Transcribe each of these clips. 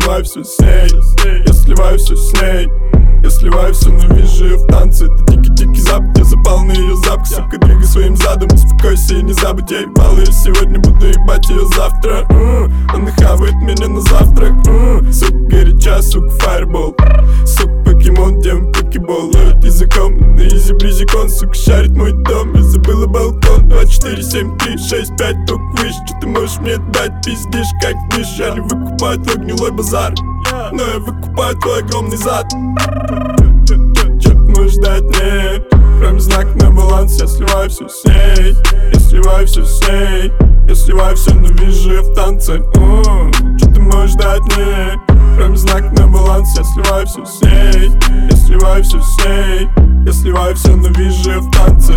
сливаю все с ней. Я сливаю все с ней. Я сливаю все, но вижу ее в танце. Это дикий-дикий запад, я запал на ее запах. Сука, двигай своим задом, успокойся и не забудь. Я ебал ее сегодня, буду ебать ее завтра. Она хавает меня на завтрак. Сука, горяча, сука, фаербол. Сука, покемон, демон, покебол. Ловит языком, на изи близикон. Сука, шарит мой дом, я забыла балкон. 2, 4, 7, 3, 6, 5, только выше. Что ты можешь мне дать, пиздишь, как мышь. Я не выкупаю твой гнилой базар, но я выкупаю твой огромный зад. Чё ты можешь дать мне, кроме знака на баланс? Я сливаю все с ней. Я сливаю все с ней. Я сливаю все, но вижу ее в танце. Чё ты можешь дать мне, кроме знака на баланс? Я сливаю все с ней. Я сливаю все с ней. Я сливаю все, но вижу ее в танце.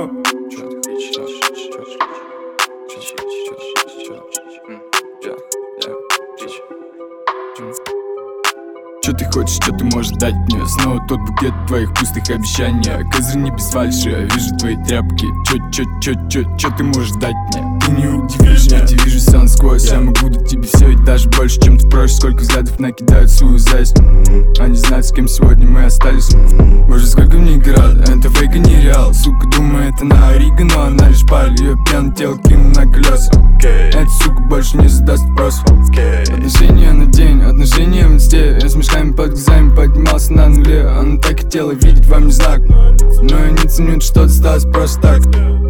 Что ты хочешь, что ты можешь дать мне? Снова тот букет твоих пустых обещаний. Козырь не без фальши, я вижу твои тряпки. Чё ты можешь дать мне? Ты не удивишь, я тебе вижу все насквозь. Я могу дать тебе все и даже больше, чем ты просишь. Сколько взглядов накидают свою зависть. Они знают, с кем сегодня мы остались. Боже, сколько мне наград, это фейк и не реал. Сука думает, она Рига, но она лишь паль. Ее пьяное тело кину на колеса. Эта сука больше не задаст вопрос. Отношения на день, отношения в инсте. Я с мешками под глазами поднимался на нуле. Она так хотела видеть во мне знак, но я не ценю, что осталось просто так.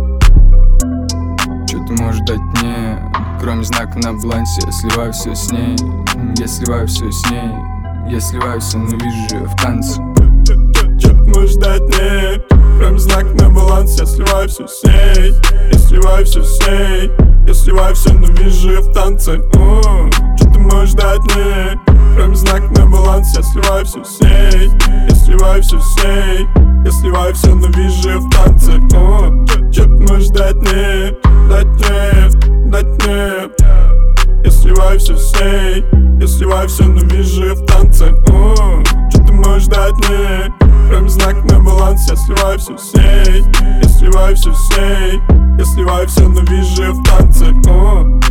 Что ты можешь дать мне, кроме знака на балансе? Я сливаю все с ней. Я сливаю все с ней. Я сливаю все, но вижу ее в танце. Чё ты можешь дать мне, кроме знака на баланс? Я сливаю все с ней. Я сливаю все с ней. Я сливаю все, но вижу ее в танце. Чё ты можешь дать мне, кроме знака на баланс? Я сливаю все с ней. Я сливаю все с ней. Я сливаю все, но вижу ее в танце. Чё ты можешь дать мне, дать мне, дать мне? Я сливаю все с ней. Я сливаю все, но вижу ее в танце. Чё ты можешь дать мне, кроме знака на баланс? Я сливаю все с ней. Я сливаю все с ней. Я сливаю все, но вижу ее в танце.